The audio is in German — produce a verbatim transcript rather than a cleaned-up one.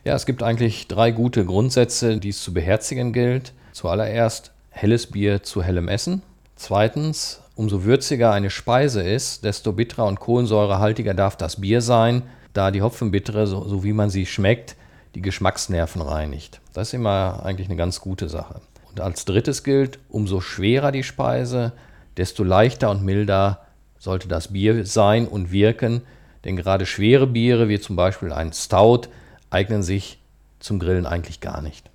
Ja, es gibt eigentlich drei gute Grundsätze, die es zu beherzigen gilt. Zuallererst helles Bier zu hellem Essen. Zweitens, umso würziger eine Speise ist, desto bitterer und kohlensäurehaltiger darf das Bier sein, da die Hopfenbittere, so, so wie man sie schmeckt, die Geschmacksnerven reinigt. Das ist immer eigentlich eine ganz gute Sache. Und als drittes gilt, umso schwerer die Speise, desto leichter und milder sollte das Bier sein und wirken, denn gerade schwere Biere, wie zum Beispiel ein Stout, eignen sich zum Grillen eigentlich gar nicht.